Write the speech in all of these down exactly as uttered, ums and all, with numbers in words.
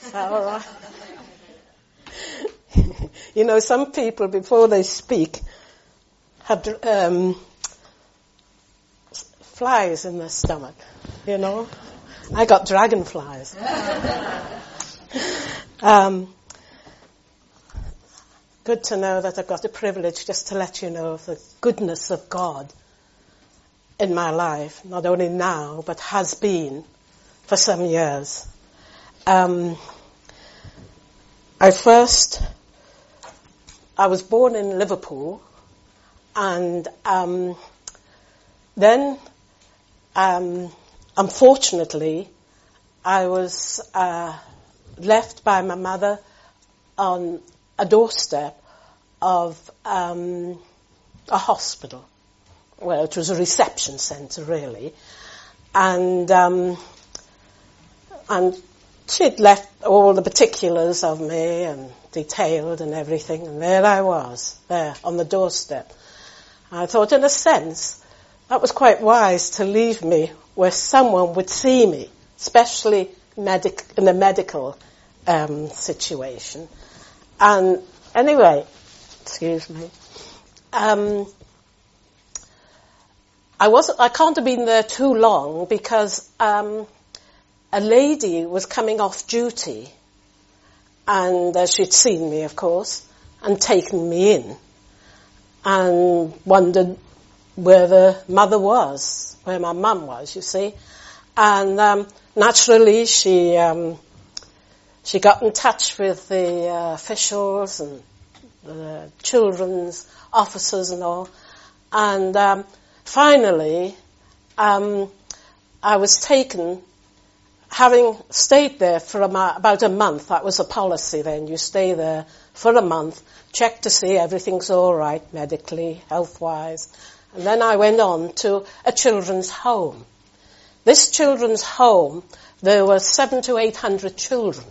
Is that all right? You know, some people, before they speak, have um, flies in their stomach, you know. I got dragonflies. um, good to know that I've got the privilege just to let you know of the goodness of God in my life, not only now, but has been for some years. Um, I first, I was born in Liverpool, and um, then, um, unfortunately, I was uh, left by my mother on a doorstep of um, a hospital. Well, it was a reception centre, really, and um, and she'd left all the particulars of me and detailed and everything, and there I was, there on the doorstep. I thought, in a sense, that was quite wise to leave me where someone would see me, especially medic- in a medical um, situation. And anyway, excuse me, um, I wasn't. I can't have been there too long because um, a lady was coming off duty, and uh, she'd seen me, of course, and taken me in, and wondered where the mother was, where my mum was, you see. And um, naturally, she um, she got in touch with the uh, officials and the children's officers and all. And um, finally, um, I was taken, having stayed there for a, about a month. That was a policy then. You stay there for a month, check to see everything's all right medically, health-wise. And then I went on to a children's home. This children's home, there were seven to eight hundred children.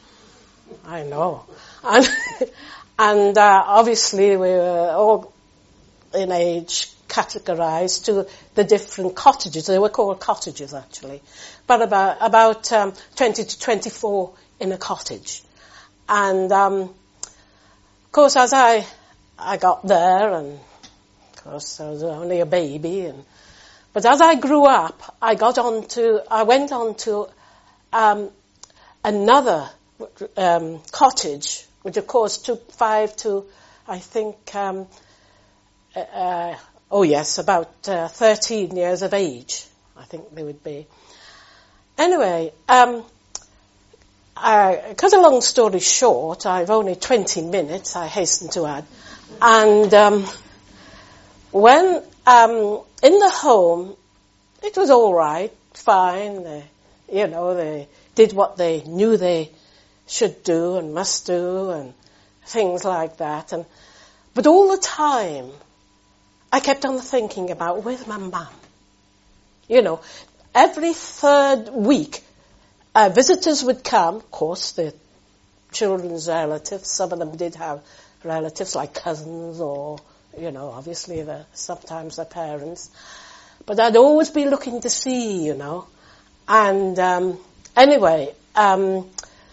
I know. And, and uh, obviously we were all in age categorized to the different cottages. They were called cottages, actually. But about, about um, twenty to twenty-four in a cottage. And, um, of course, as I, I got there, and of course, I was only a baby. And, but as I grew up, I got on to, I went on to um, another um, cottage, which of course took five to, I think, um, uh, oh yes, about uh, thirteen years of age, I think they would be. Anyway, um, I, cut a long story short, I've only twenty minutes, I hasten to add, and um, when um, in the home, it was all right, fine. They, you know, they did what they knew they should do and must do, and things like that. And but all the time, I kept on thinking about where's my mum. You know, every third week, uh, visitors would come. Of course, the children's relatives. Some of them did have relatives like cousins or, you know, obviously the, sometimes their parents. But I'd always be looking to see, you know. And um, anyway, um,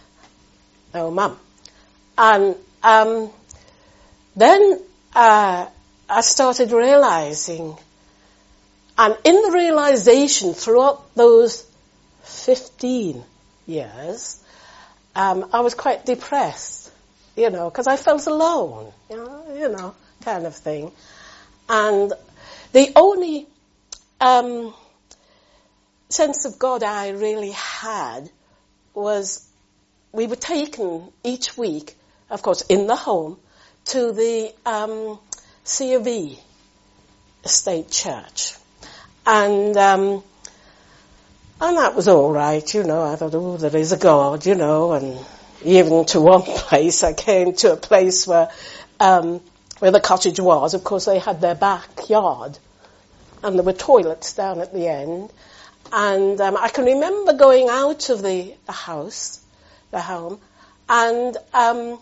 oh, Mum. And um, then uh, I started realizing, and in the realization throughout those fifteen years, um, I was quite depressed, you know, because I felt alone, you know, you know, kind of thing. And the only um, sense of God I really had was we were taken each week, of course, in the home, to the um, C of E Estate Church. And um, and that was all right, you know. I thought, oh, there is a God, you know. And even to one place, I came to a place where um, where the cottage was. Of course, they had their backyard, and there were toilets down at the end. And um, I can remember going out of the, the house, the home, and um,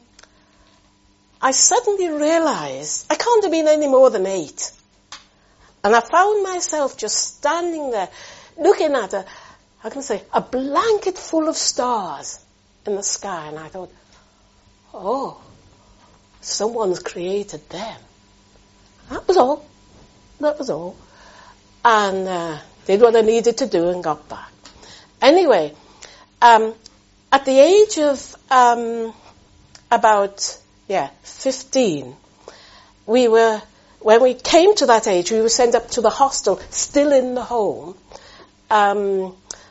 I suddenly realized I can't have been any more than eight. And I found myself just standing there, looking at a, how can I say, a blanket full of stars. in the sky, and I thought, oh, someone's created them. That was all. That was all. And uh, did what I needed to do and got back. Anyway, um, at the age of um, about, yeah, fifteen, we were, when we came to that age, we were sent up to the hostel, still in the home, um,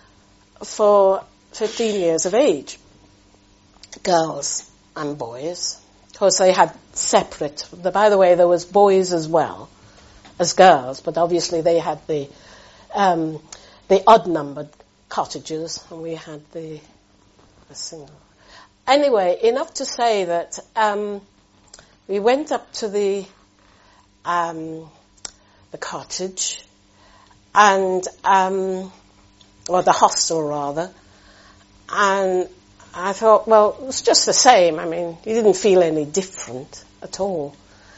for fifteen years of age. Girls and boys. Of course, they had separate. By the way, there was boys as well as girls, but obviously they had the um, the odd-numbered cottages, and we had the, the single. Anyway, enough to say that um, we went up to the um, the cottage, and um, or the hostel rather, and I thought, well, it was just the same. I mean, you didn't feel any different at all.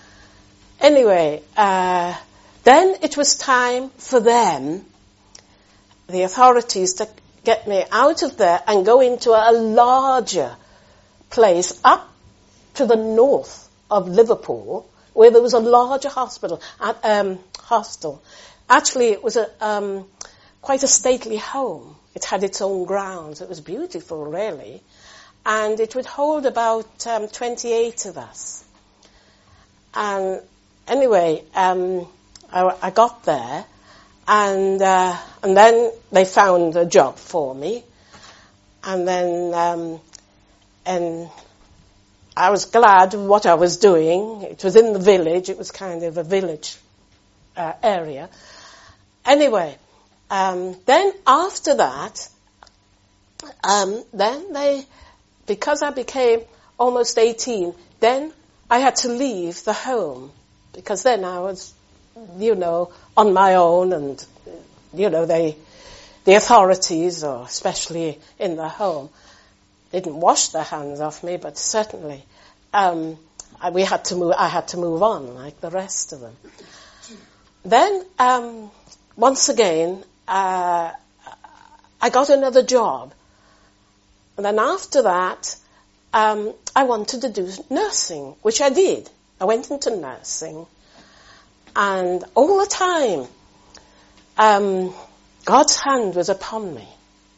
Anyway, uh, then it was time for them, the authorities, to get me out of there and go into a larger place up to the north of Liverpool, where there was a larger hospital, at, um, hostel. Actually, it was a um, quite a stately home. It had its own grounds. It was beautiful, really. And it would hold about um, twenty-eight of us. And anyway, um, I, I got there, and uh, and then they found a job for me. And then um, and I was glad of what I was doing. It was in the village. It was kind of a village uh, area. Anyway, um, then after that, um, then they, because I became almost eighteen, then I had to leave the home, because then I was, you know, on my own, and, you know, they, the authorities, or especially in the home, didn't wash their hands off me, but certainly um, I, we had to move. I had to move on like the rest of them. Then um, once again, uh, I got another job, and then after that, um, I wanted to do nursing, which I did. I went into nursing, and all the time, um, God's hand was upon me.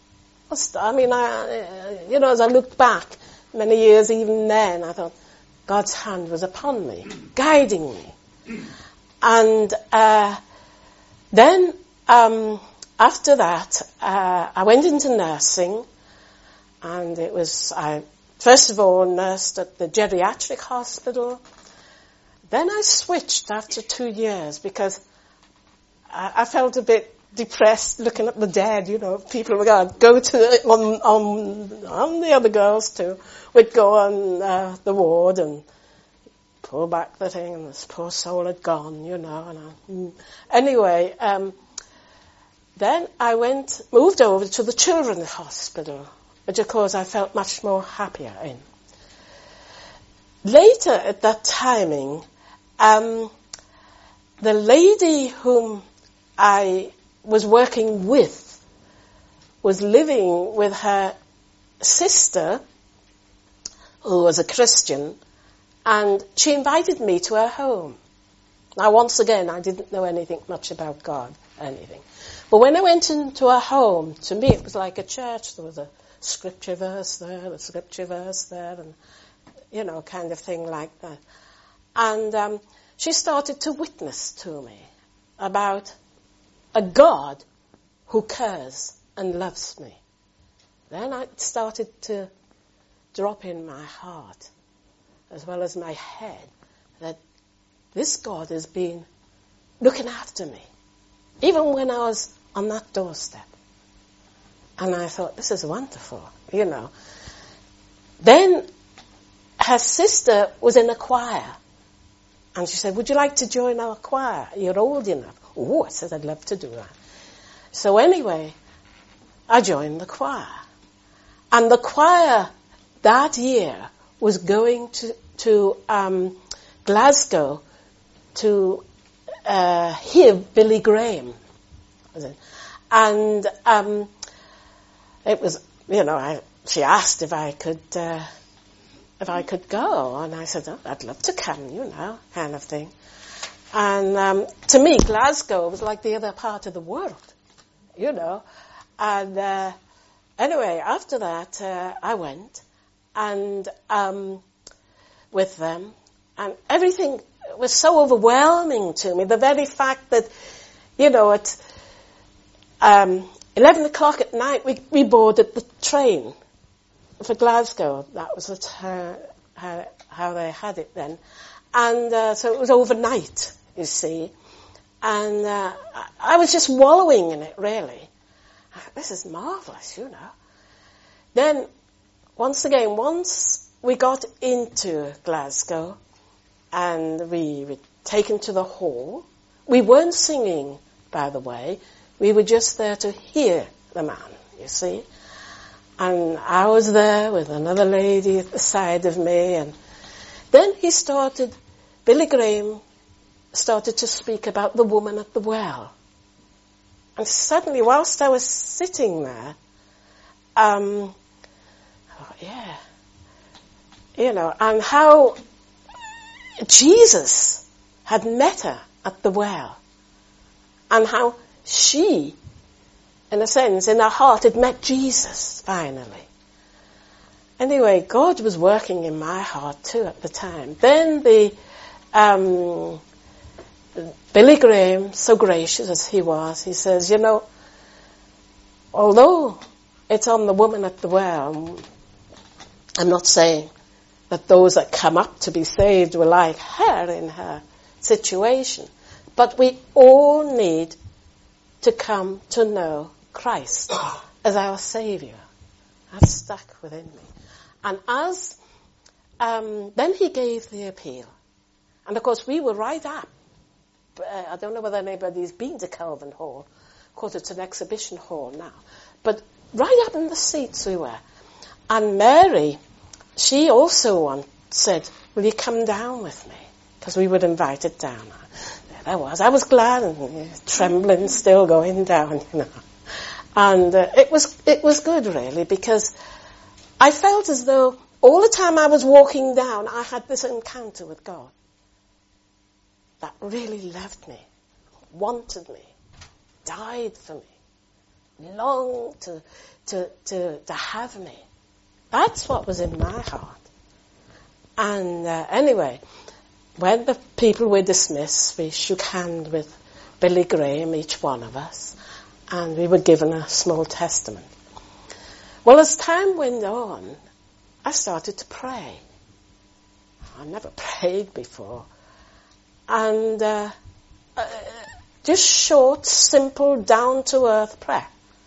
I mean, I, you know, as I looked back many years, even then, I thought, God's hand was upon me, guiding me. And uh, then, um, after that, uh, I went into nursing, and it was, I first of all nursed at the geriatric hospital. Then I switched after two years because I, I felt a bit depressed looking at the dead, you know. People would go, go to the, on, on, on the other girls too, would go on uh, the ward and pull back the thing, and this poor soul had gone, you know. And I, mm. Anyway, um, then I went, moved over to the children's hospital, which of course I felt much more happier in. Later at that timing, um, the lady whom I was working with was living with her sister, who was a Christian, and she invited me to her home. Now, once again, I didn't know anything much about God, anything. But when I went into her home, to me it was like a church. There was a scripture verse there, a scripture verse there, and, you know, kind of thing like that. And um, she started to witness to me about a God who cares and loves me. Then I started to drop in my heart, as well as my head, that this God has been looking after me, even when I was on that doorstep. And I thought, this is wonderful, you know. Then her sister was in a choir, and she said, would you like to join our choir? You're old enough. Oh, I said, I'd love to do that. So anyway, I joined the choir. And the choir that year was going to, to um, Glasgow to uh, hear Billy Graham. And um, it was, you know, I she asked if I could, uh, if I could go. And I said, oh, I'd love to come, you know, kind of thing. And um, to me, Glasgow was like the other part of the world, you know. And uh, anyway, after that, uh, I went and um, with them, and everything was so overwhelming to me. The very fact that, you know, at um, eleven o'clock at night, we, we boarded the train for Glasgow. That was it, uh, how, how they had it then. And uh, so it was overnight, you see. And uh, I was just wallowing in it, really. This is marvellous, you know. Then, once again, once we got into Glasgow and we were taken to the hall, we weren't singing, by the way. We were just there to hear the man, you see. And I was there with another lady at the side of me. And then he started, Billy Graham started to speak about the woman at the well. And suddenly, whilst I was sitting there, um, oh yeah, you know, and how Jesus had met her at the well, and how she, in a sense, in her heart, had met Jesus, finally. Anyway, God was working in my heart too at the time. Then the um, Billy Graham, so gracious as he was, he says, you know, although it's on the woman at the well, I'm not saying that those that come up to be saved were like her in her situation, but we all need to come to know Christ as our Saviour. That stuck within me. And as, um, then he gave the appeal. And of course we were right up. Uh, I don't know whether anybody's been to Calvin Hall. Of course it's an exhibition hall now. But right up in the seats we were. And Mary, she also want, said, will you come down with me? Because we were invited down. There I was. I was glad and uh, trembling, still going down, you know. And uh, it was it was good, really, because I felt as though all the time I was walking down, I had this encounter with God that really loved me, wanted me, died for me, longed to to to, to have me. That's what was in my heart. And uh, anyway, when the people were dismissed, we shook hands with Billy Graham, each one of us, and we were given a small testament. Well, as time went on, I started to pray. I never prayed before. And uh, uh, just short, simple, down-to-earth prayer.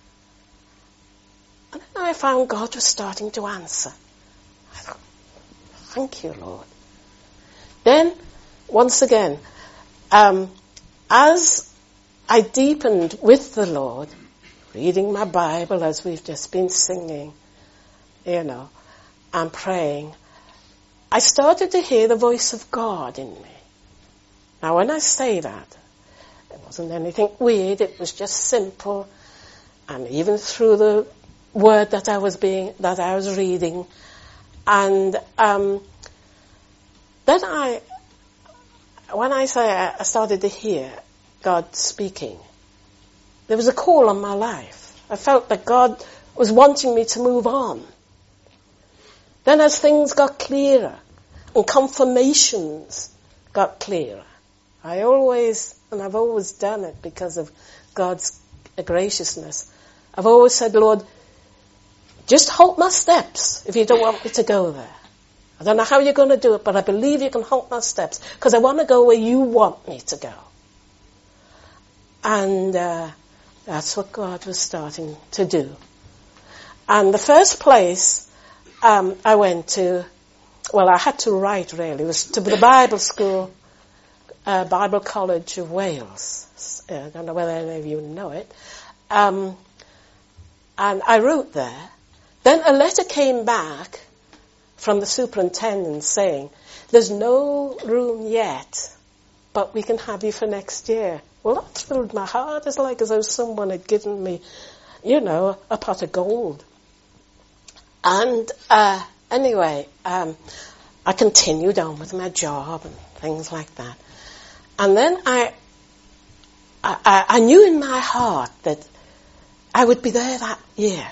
And then I found God was starting to answer. I thought, thank you, Lord. Then, once again, um, as I deepened with the Lord, reading my Bible as we've just been singing, you know, and praying, I started to hear the voice of God in me. Now, when I say that, it wasn't anything weird, it was just simple, and even through the word that I was being, that I was reading, and um, then I, when I say I started to hear God speaking, there was a call on my life. I felt that God was wanting me to move on. Then as things got clearer, and confirmations got clearer, I always, and I've always done it because of God's graciousness, I've always said, Lord, just hold my steps if you don't want me to go there. I don't know how you're going to do it, but I believe you can hold my steps because I want to go where you want me to go. And uh, that's what God was starting to do. And the first place um, I went to, well, I had to write really, was to the Bible school, uh, Bible College of Wales. I don't know whether any of you know it. Um, and I wrote there. Then a letter came back from the superintendent saying, there's no room yet, but we can have you for next year. Well, that thrilled my heart. It's like as though someone had given me, you know, a pot of gold. And uh, anyway, um, I continued on with my job and things like that. And then I, I, I knew in my heart that I would be there that year.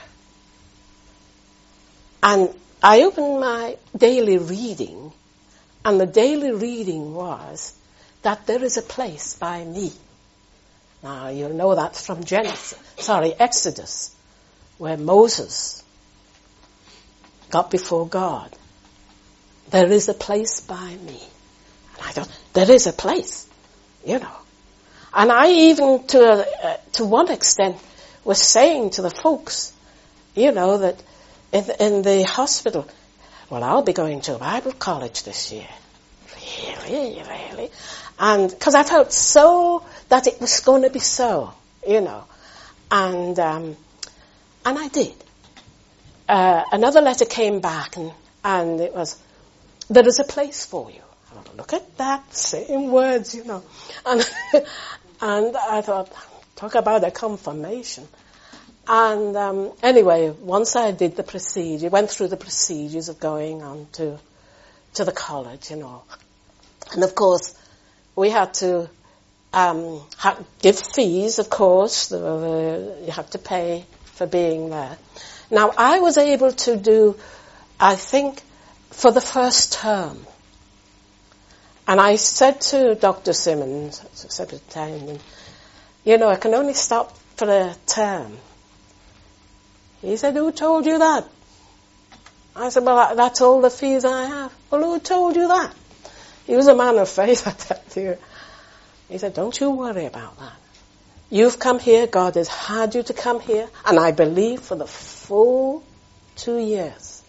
And I opened my daily reading, and the daily reading was that there is a place by me. Now, you'll know that's from Genesis, sorry, Exodus, where Moses got before God. There is a place by me. And I thought, there is a place, you know. And I even, to a, uh, to one extent, was saying to the folks, you know, that in, in the hospital, well, I'll be going to a Bible college this year. Really, really? And because I felt so that it was going to be so, you know. And um, and I did. Uh, another letter came back, and, and it was, there is a place for you. I thought, look at that, same words, you know. And, and I thought, talk about a confirmation. And um, anyway, once I did the procedure, went through the procedures of going on to, to the college, you know. And of course, we had to um, ha- give fees, of course. The, the, you have to pay for being there. Now, I was able to do, I think, for the first term. And I said to Doctor Simmons, superintendent, you know, I can only stop for a term. He said, who told you that? I said, well, that's all the fees I have. Well, who told you that? He was a man of faith, I tell you. He said, don't you worry about that. You've come here, God has had you to come here, and I believe for the full two years.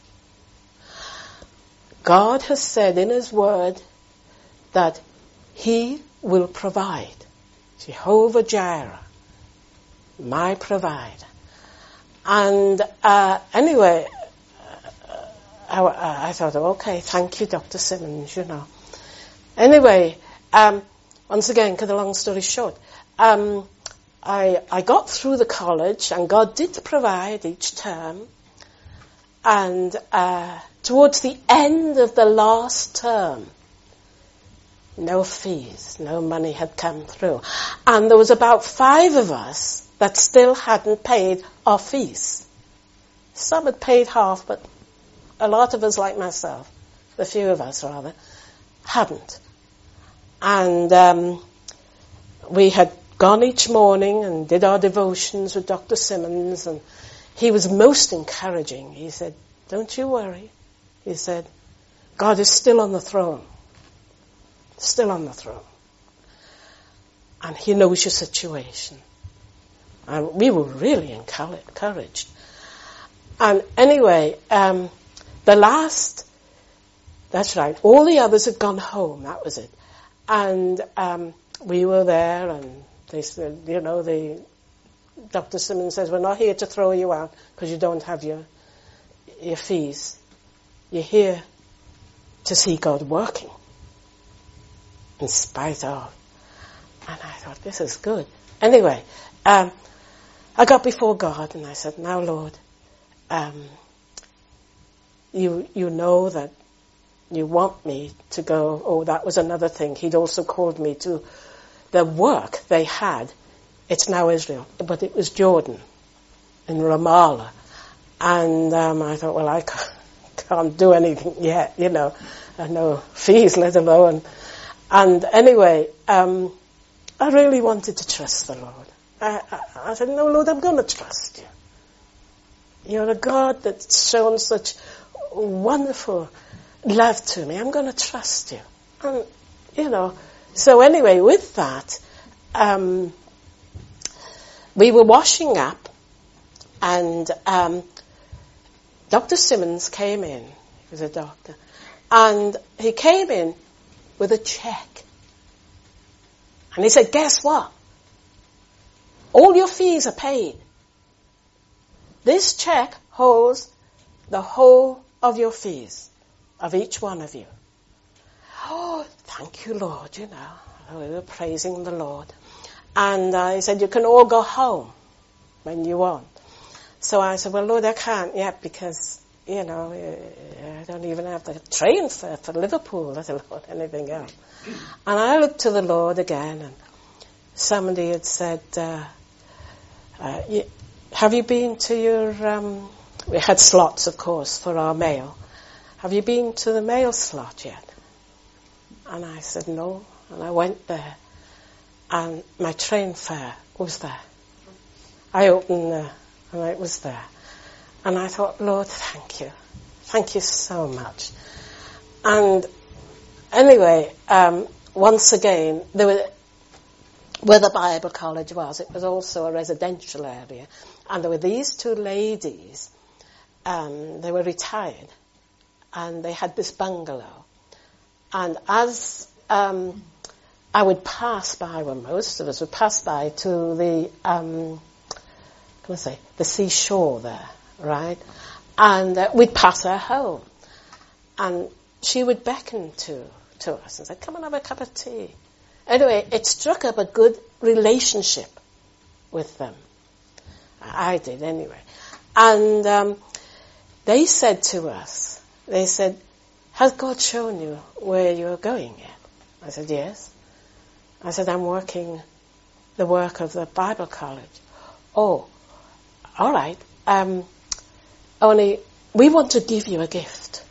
God has said in His Word that He will provide. Jehovah Jireh, my provider. And uh, anyway, uh, I, I thought, okay, thank you, Doctor Simmons, you know. Anyway, um, once again, cut a long story short, um, I, I got through the college, and God did provide each term. And uh, towards the end of the last term, no fees, no money had come through. And there was about five of us that still hadn't paid our fees. Some had paid half, but a lot of us, like myself, the few of us rather, hadn't. And um, we had gone each morning and did our devotions with Doctor Simmons, and he was most encouraging. He said, don't you worry. He said, God is still on the throne. Still on the throne. And He knows your situation. And we were really encouraged. And anyway, um, the last, that's right, all the others had gone home, that was it. And um, we were there, and they said, you know, the Doctor Simmons says, we're not here to throw you out because you don't have your your fees. You're here to see God working in spite of. And I thought, this is good. Anyway, um, I got before God and I said, now Lord, um, you you know that you want me to go. Oh, that was another thing. He'd also called me to the work they had. It's now Israel, but it was Jordan in Ramallah. And um, I thought, well, I can't, can't do anything yet, you know. I no fees, let alone. And anyway, um, I really wanted to trust the Lord. I, I, I said, no, Lord, I'm going to trust you. You're a God that's shown such wonderful love to me. I'm going to trust you. And, you know, so anyway, with that, um, we were washing up, and um, Doctor Simmons came in. He was a doctor. And he came in with a check. And he said, guess what? All your fees are paid. This check holds the whole of your fees, of each one of you. Oh, thank you, Lord, you know. We were praising the Lord. And uh, he said, you can all go home when you want. So I said, well, Lord, I can't yet because, you know, I don't even have the train fare for Liverpool, let alone anything else. And I looked to the Lord again, and somebody had said, uh, uh, you, have you been to your, um, we had slots, of course, for our mail. Have you been to the mail slot yet? And I said, no. And I went there, and my train fare was there. I opened the, and it was there. And I thought, Lord, thank you. Thank you so much. And anyway, um, once again, there were, where the Bible college was, it was also a residential area. And there were these two ladies, um, they were retired, and they had this bungalow. And as um, I would pass by, well, most of us would pass by to the, um, can I say, the seashore there, right? And uh, we'd pass her home. And she would beckon to, to us and say, come and have a cup of tea. Anyway, it struck up a good relationship with them. I did anyway. And um, they said to us, they said, has God shown you where you're going yet? I said, yes. I said, I'm working the work of the Bible college. Oh, all right. Um, only we want to give you a gift.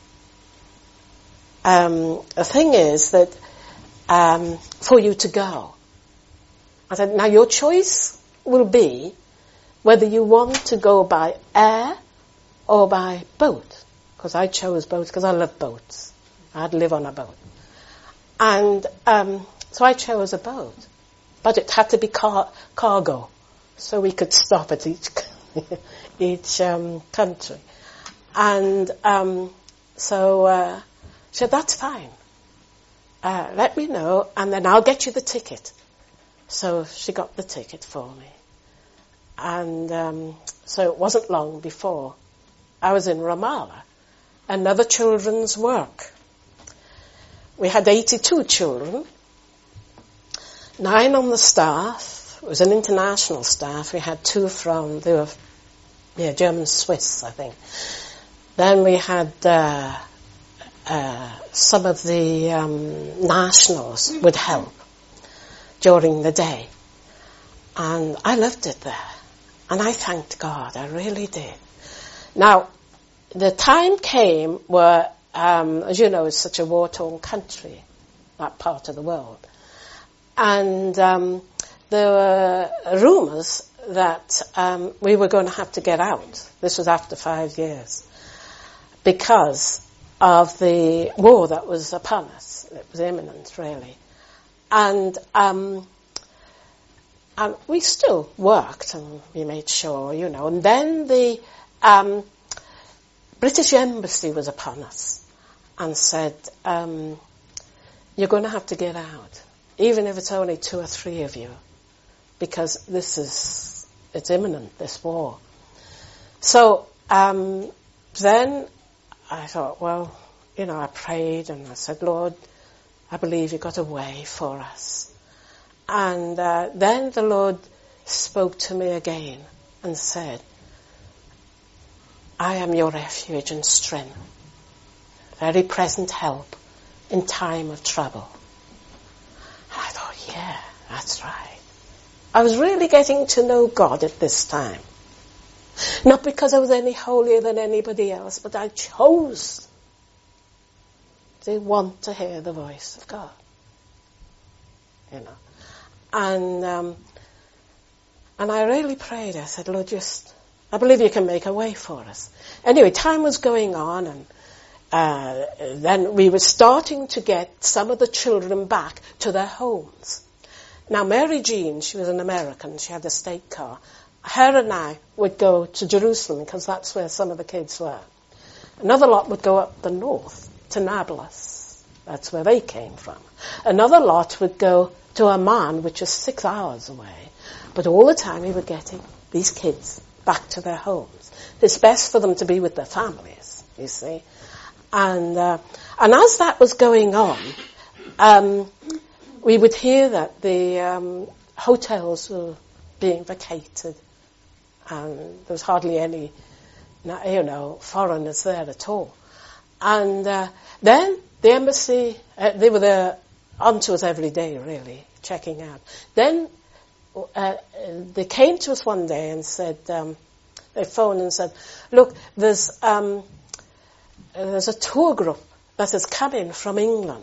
Um, the thing is that um, for you to go. I said, now your choice will be whether you want to go by air or by boat. Because I chose boats because I love boats. I'd live on a boat. And um, so I chose a boat. But it had to be car- cargo. So we could stop at each each um, country. And um, so uh, she said, that's fine. Uh, let me know and then I'll get you the ticket. So she got the ticket for me. And um, so it wasn't long before I was in Ramallah. Another children's work. We had eighty-two children, nine on the staff. It was an international staff. We had two from, they were yeah, German Swiss, I think. Then we had uh, uh, some of the um, nationals would help during the day. And I loved it there. And I thanked God, I really did. Now, the time came where, um, as you know, it's such a war-torn country, that part of the world. And um, there were rumours that um, we were going to have to get out. This was after five years. Because of the war that was upon us. It was imminent, really. And, um, and we still worked, and we made sure, you know. And then the um, British Embassy was upon us and said, um, you're going to have to get out, even if it's only two or three of you, because this is, it's imminent, this war. So um, then I thought, well, you know, I prayed and I said, Lord, I believe you got a way for us. And uh, then the Lord spoke to me again and said, I am your refuge and strength, very present help in time of trouble. I thought, yeah, that's right. I was really getting to know God at this time. Not because I was any holier than anybody else, but I chose to want to hear the voice of God. You know. And um, and I really prayed. I said, Lord, just, I believe you can make a way for us. Anyway, time was going on, and uh, then we were starting to get some of the children back to their homes. Now, Mary Jean, she was an American. She had a state car. Her and I would go to Jerusalem because that's where some of the kids were. Another lot would go up the north to Nablus. That's where they came from. Another lot would go to Amman, which is six hours away. But all the time we were getting these kids back to their homes. It's best for them to be with their families, you see. And uh, and as that was going on, um, we would hear that the um, hotels were being vacated. And there was hardly any not, you know, foreigners there at all. And uh, then the embassy, uh, they were there onto us every day, really, checking out. Then uh, they came to us one day and said, um, they phoned and said, look, there's um, there's a tour group that is coming from England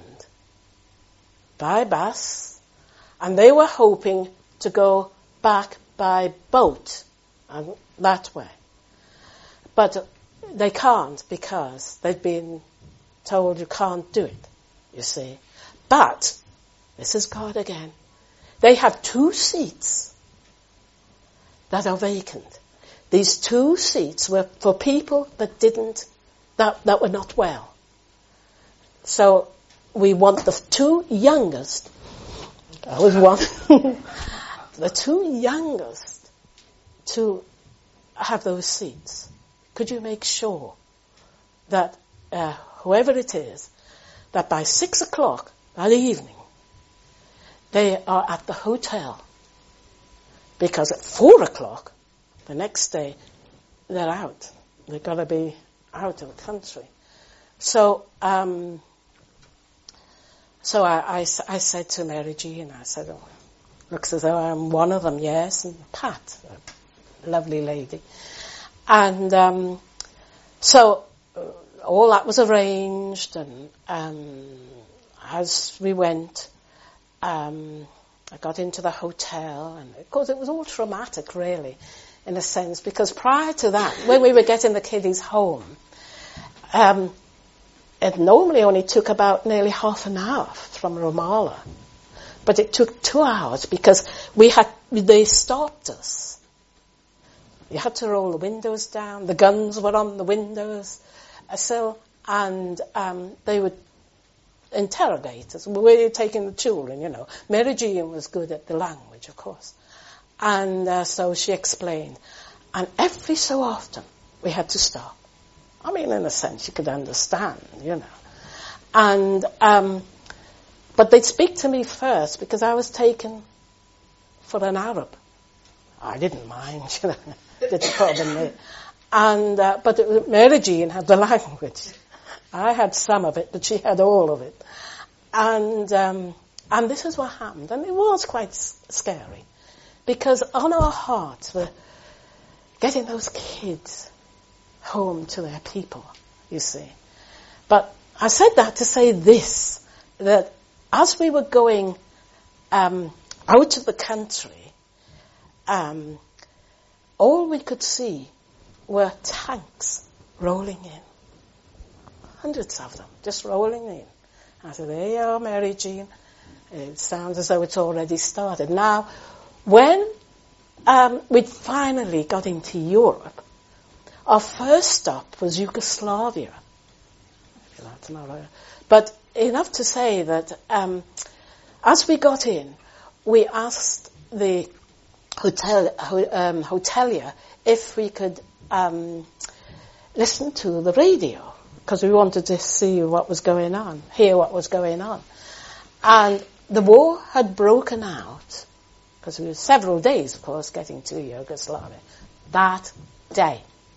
by bus, and they were hoping to go back by boat and that way. But they can't because they've been told you can't do it, you see. But, this is God again, they have two seats that are vacant. These two seats were for people that didn't, that, that were not well. So, we want the two youngest, I was one, the two youngest to have those seats. Could you make sure that uh, whoever it is, that by six o'clock that evening, they are at the hotel? Because at four o'clock the next day, they're out. They've got to be out of the country. So, um, so I, I, I said to Mary Jean, I said, oh, looks as though I'm one of them, yes, and Pat, a lovely lady. And um, so uh, all that was arranged, and um, as we went, um, I got into the hotel, and of course it was all traumatic, really, in a sense, because prior to that, when we were getting the kiddies home, um, it normally only took about nearly half an hour from Ramallah, but it took two hours because we had they stopped us. You had to roll the windows down. The guns were on the windows sill, and um, they would interrogate us. We were taking the children, you know. Mary Jean was good at the language, of course. And uh, so she explained. And every so often, we had to stop. I mean, in a sense, you could understand, you know. And, um, but they'd speak to me first because I was taken for an Arab. I didn't mind, you know. Didn't problem me. And, uh, but it was, Mary Jean had the language. I had some of it, but she had all of it. And, um, and this is what happened. And it was quite s- scary. Because on our hearts were getting those kids home to their people, you see. But I said that to say this, that as we were going um, out of the country, um, all we could see were tanks rolling in. Hundreds of them, just rolling in. I said, there you are, Mary Jean. It sounds as though it's already started. Now, when um, we finally got into Europe, our first stop was Yugoslavia. That's not a, but enough to say that um, as we got in, we asked the hotel um, hotelier if we could um, listen to the radio, because we wanted to see what was going on, hear what was going on. And the war had broken out, because we were several days, of course, getting to Yugoslavia, that day.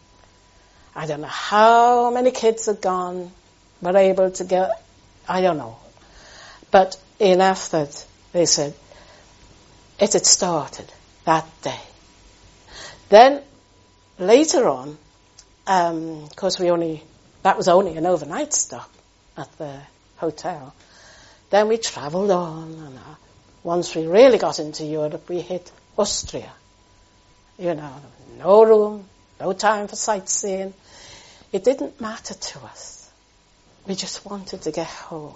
I don't know how many kids had gone, were able to go, I don't know. But enough that they said it had started that day. Then, later on, um, of course we only, that was only an overnight stop at the hotel. Then we travelled on, and uh, once we really got into Europe, we hit Austria. You know, no room, no time for sightseeing. It didn't matter to us. We just wanted to get home.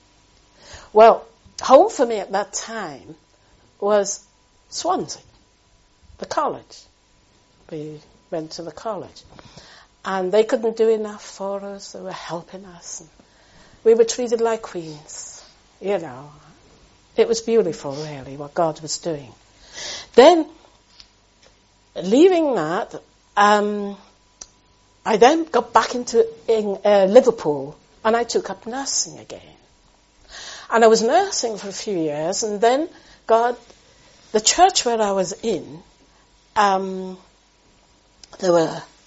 Well, home for me at that time was Swansea, the college. We went to the college. And they couldn't do enough for us. They were helping us. And we were treated like queens, you know. It was beautiful, really, what God was doing. Then, leaving that, um, I then got back into in, uh, Liverpool, and I took up nursing again. And I was nursing for a few years, and then God, the church where I was in, um, there were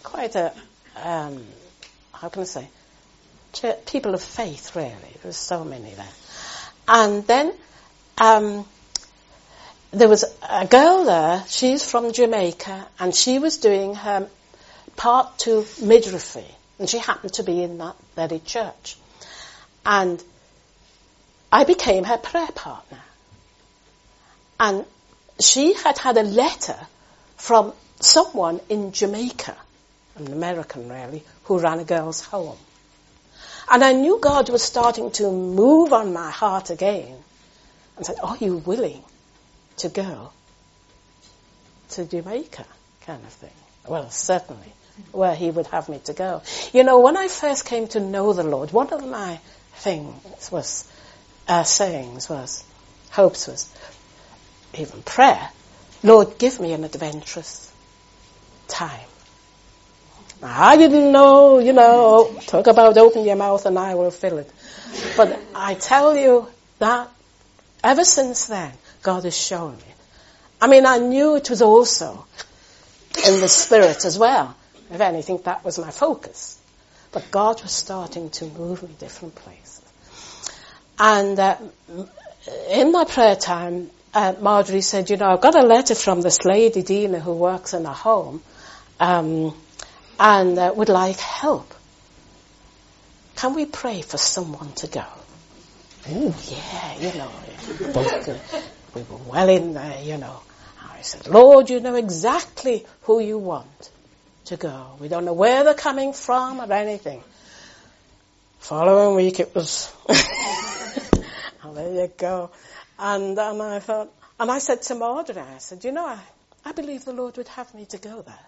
quite a, um, how can I say, ch- people of faith, really. There was so many there. And then um, there was a girl there, she's from Jamaica, and she was doing her part two midwifery, and she happened to be in that very church. And I became her prayer partner. And she had had a letter from someone in Jamaica, an American really, who ran a girls' home. And I knew God was starting to move on my heart again. And said, are you willing to go to Jamaica, kind of thing? Well, certainly, where he would have me to go. You know, when I first came to know the Lord, one of my things was, uh, sayings was, hopes was, even prayer, Lord, give me an adventurous time. I didn't know, you know, talk about open your mouth and I will fill it. But I tell you that ever since then, God has shown me. I mean, I knew it was also in the Spirit as well. If anything, that was my focus. But God was starting to move me different places. And uh, in my prayer time, uh, Marjorie said, you know, I've got a letter from this lady, Dina, who works in a home, um, and uh, would like help. Can we pray for someone to go? Oh, yeah, you know, both, uh, we were well in there, you know. I said, Lord, you know exactly who you want to go. We don't know where they're coming from or anything. Following week it was, oh, there you go. And, and I thought, and I said to Marjorie, I said, you know, I, I believe the Lord would have me to go there.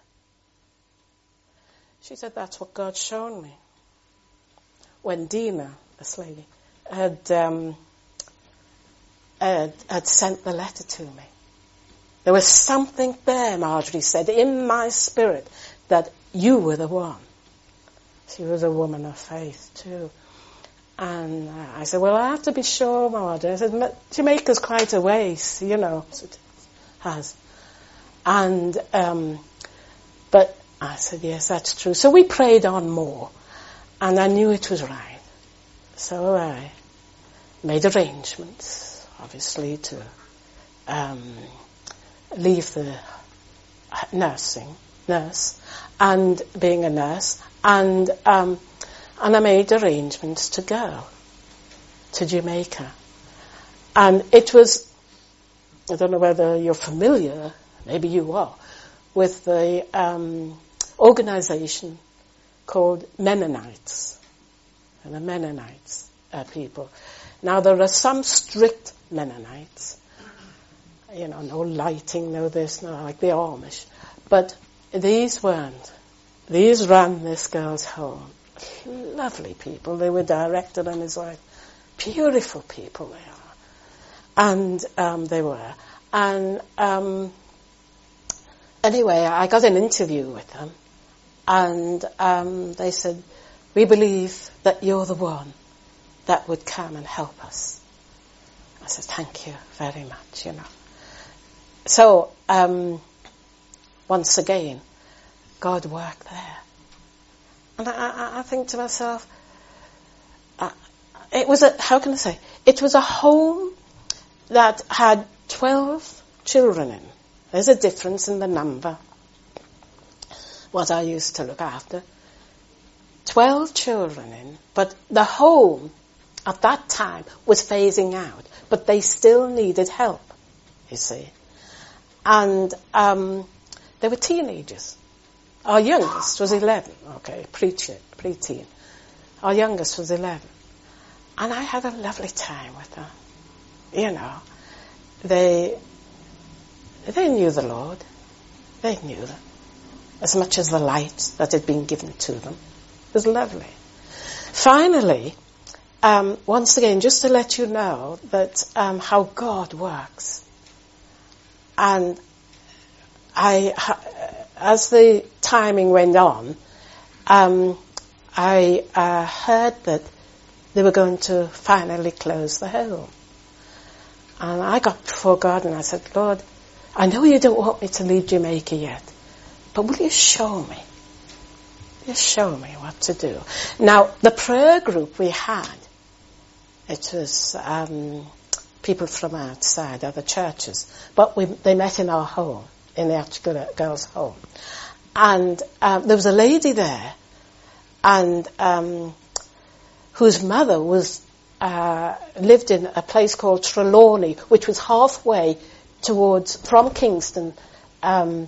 She said, that's what God's shown me. When Dina, this lady, had, um, had, had sent the letter to me. There was something there, Marjorie said, in my spirit that you were the one. She was a woman of faith too. And uh, I said, well, I have to be sure, Marjorie. I said, Jamaica's quite a ways, you know. It has. And, um, but I said, yes, that's true. So we prayed on more. And I knew it was right. So I made arrangements, obviously, to um, leave the nursing, nurse, and being a nurse, and um, and I made arrangements to go to Jamaica. And it was, I don't know whether you're familiar, maybe you are, with the um, organization called Mennonites. And the Mennonites are people. Now there are some strict Mennonites, you know, no lighting, no this, no like the Amish. But these weren't. These ran this girl's home. Lovely people. They were director and his wife. Beautiful people they are. And um, they were. And um, anyway, I got an interview with them. And um, they said, we believe that you're the one that would come and help us. I said, thank you very much, you know. So, um, once again, God worked there. And I, I, I think to myself, uh, it was a, how can I say, it was a home that had twelve children in. There's a difference in the number, what I used to look after. Twelve children in, but the home at that time was phasing out, but they still needed help, you see. And um, they were teenagers. Our youngest was eleven, okay, pre-teen. Our youngest was eleven. And I had a lovely time with them. You know, they they knew the Lord. They knew them. As much as the light that had been given to them. It was lovely. Finally, um, once again, just to let you know that um, how God works. And I, as the timing went on, um, I uh, heard that they were going to finally close the home. And I got before God and I said, Lord, I know you don't want me to leave Jamaica yet, but will you show me you show me what to do? Now, the prayer group we had, it was um, people from outside, other churches, but we, they met in our home, in the Archigula girls' home. And um, there was a lady there, and um, whose mother was uh, lived in a place called Trelawney, which was halfway towards from Kingston um,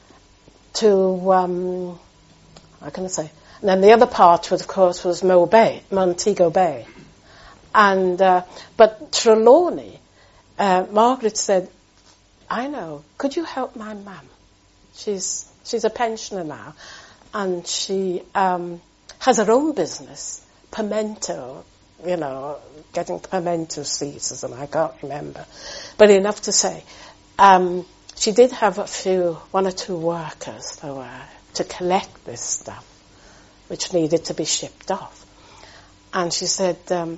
to um, how can I say? And then the other part, was, of course, was Mo Bay, Montego Bay, and uh, but Trelawney. Uh, Margaret said, "I know. Could you help my mum? She's she's a pensioner now, and she um, has her own business, pimento, you know, getting pimento seeds, and I can't remember, but enough to say, um, she did have a few, one or two workers that were to collect this stuff, which needed to be shipped off, and she said, um,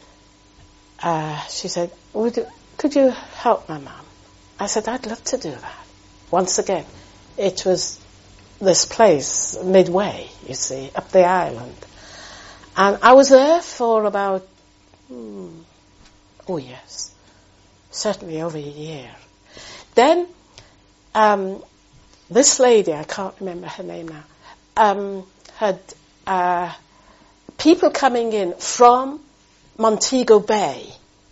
uh, she said, Would you, could you help my mum?" I said, "I'd love to do that." Once again, it was this place, midway, you see, up the island. And I was there for about, hmm, oh yes, certainly over a year. Then, um, this lady, I can't remember her name now, um, had uh, people coming in from Montego Bay,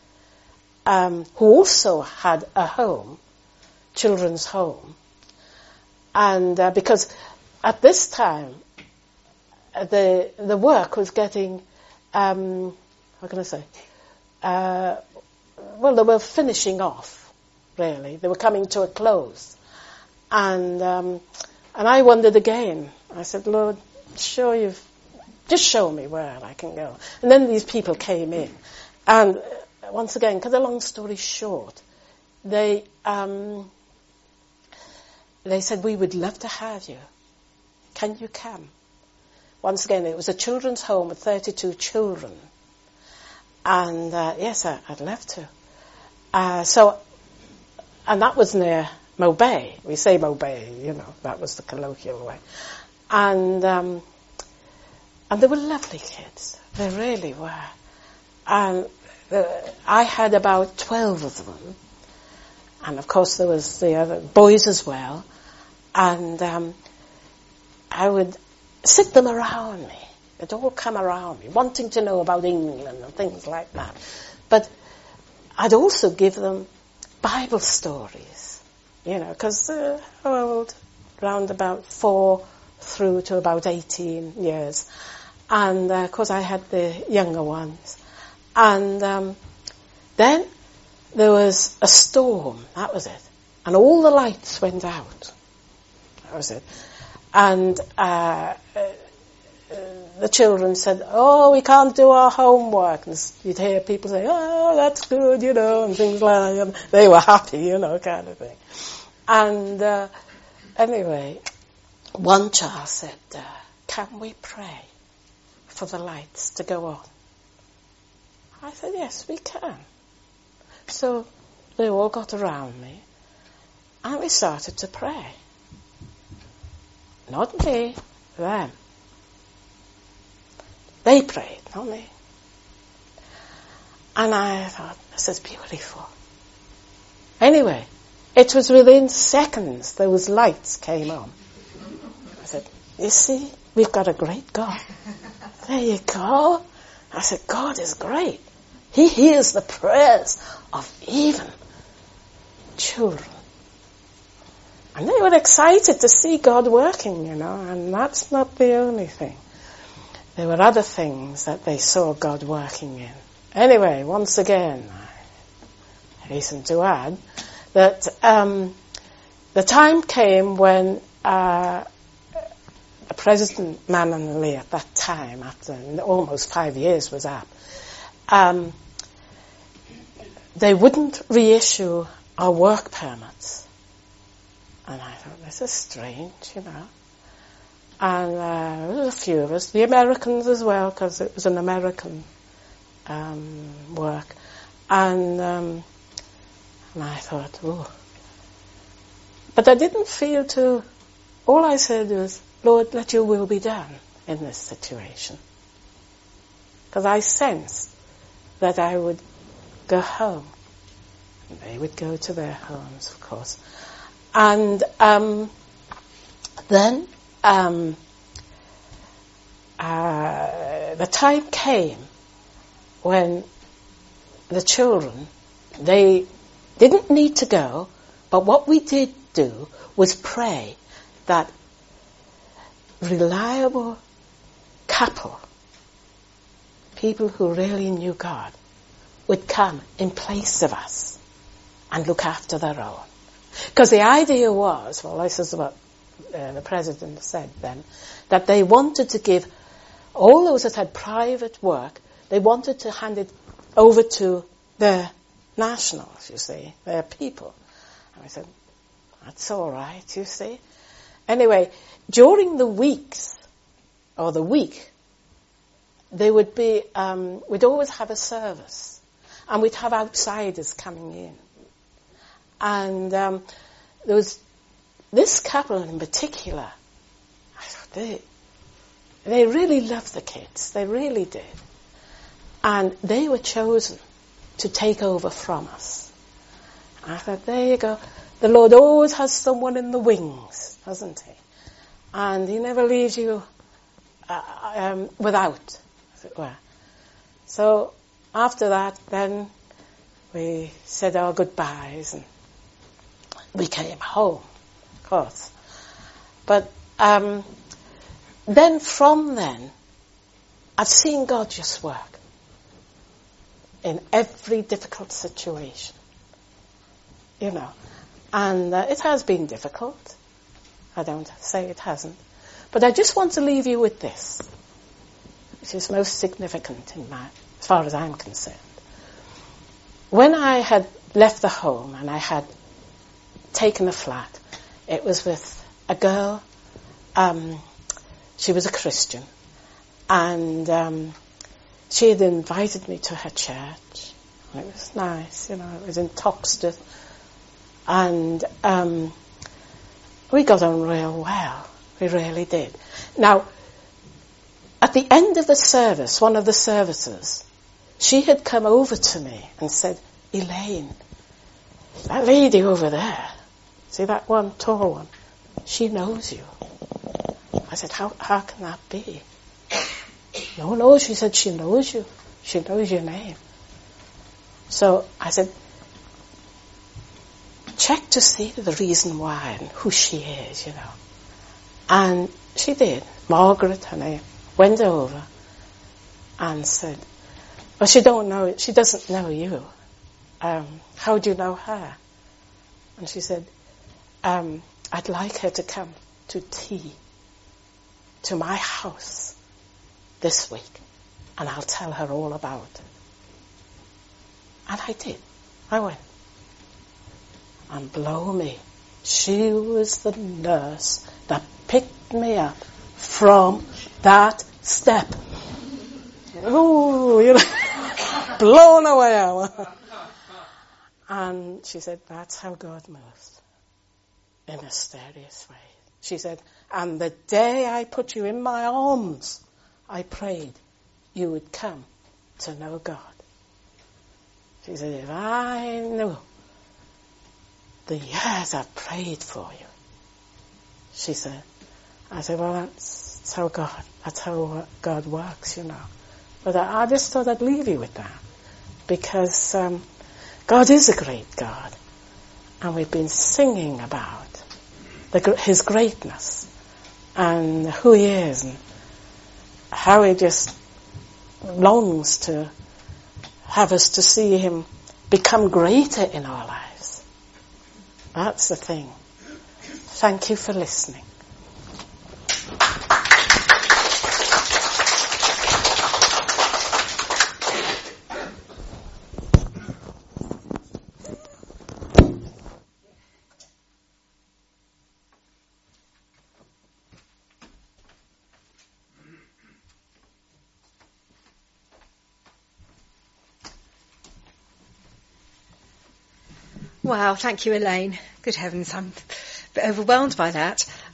um, who also had a home, children's home. And uh, because at this time, uh, the the work was getting, um, how can I say, uh, well, they were finishing off, really. They were coming to a close. And um, and I wondered again. I said, "Lord, sure you've, just show me where I can go." And then these people came in. And uh, once again, cut a long story short, they... Um, They said, "We would love to have you. Can you come?" Once again, it was a children's home with thirty-two children. And, uh, yes, I, I'd love to. Uh, so, and that was near Mo Bay. We say Mo Bay, you know, that was the colloquial way. And, um, and they were lovely kids. They really were. And uh, I had about twelve of them. And, of course, there was the other boys as well. And um, I would sit them around me. They'd all come around me, wanting to know about England and things like that. But I'd also give them Bible stories, you know, because they're old, round about four through to about eighteen years. And, uh, of course, I had the younger ones. And um, then there was a storm, that was it. And all the lights went out. That was it. And uh, uh, the children said, "Oh, we can't do our homework." And you'd hear people say, "Oh, that's good," you know, and things like that. And they were happy, you know, kind of thing. And uh, anyway, one child said, uh, "Can we pray for the lights to go on?" I said, "Yes, we can." So they all got around me, and we started to pray. Not me, them. They prayed, not me. And I thought, this is beautiful. Anyway, it was within seconds those lights came on. I said, "You see, we've got a great God." There you go. I said, God is great. He hears the prayers of even children. And they were excited to see God working, you know, and that's not the only thing. There were other things that they saw God working in. Anyway, once again, I hasten to add that um, the time came when uh, President Manley at that time, after almost five years was up, um, they wouldn't reissue our work permits. And I thought, this is strange, you know. And uh, there was a few of us, the Americans as well, because it was an American um, work. And, um, and I thought, oh. But I didn't feel to, all I said was, "Lord, let your will be done." in this situation. Because I sensed that I would go home. And they would go to their homes, of course. And um, then um, uh, the time came when the children, they didn't need to go, but what we did do was pray that reliable couple, people who really knew God, would come in place of us and look after their own. Because the idea was, well, this is what uh, the president said then, that they wanted to give all those that had private work, they wanted to hand it over to their nationals, you see, their people. And I said, that's all right, you see. Anyway, during the weeks, or the week, there would be, um, we'd always have a service. And we'd have outsiders coming in. And um, there was this couple in particular, I thought, they, they really loved the kids. They really did. And they were chosen to take over from us. And I thought, there you go. The Lord always has someone in the wings, hasn't he? And he never leaves you uh, um, without, as it were. So after that, then we said our goodbyes and we came home, of course. But um, then from then, I've seen God just work in every difficult situation, you know. And uh, it has been difficult. I don't say it hasn't. But I just want to leave you with this, which is most significant in my, as far as I'm concerned. When I had left the home and I had taken a flat, it was with a girl. Um, she was a Christian. And um, she had invited me to her church. And it was nice, you know, it was in Toxteth. And um, we got on real well. We really did. Now, at the end of the service, one of the services, she had come over to me and said, Elaine, that lady over there, see that one, tall one, she knows you. I said, how, how can that be? No, no, she said, she knows you. She knows your name. So I said, check to see the reason why and who she is, you know. And she did. Margaret, her name, went over and said, well, she don't know, she doesn't know you. Um, how do you know her? And she said, um, I'd like her to come to tea to my house this week, and I'll tell her all about it. And I did. I went. And blow me, she was the nurse that picked me up from that step. Oh, you know, blown away I was. And she said, that's how God moves, in a mysterious way. She said, and the day I put you in my arms, I prayed you would come to know God. She said, if I knew the years I've prayed for you, she said, I said, well, that's, that's how God, that's how God works, you know. But I, I just thought I'd leave you with that, because um, God is a great God, and we've been singing about the, His greatness and who He is and how He just longs to have us to see Him become greater in our lives. That's the thing. Thank you for listening. Wow, thank you, Elaine. Good heavens, I'm a bit overwhelmed by that.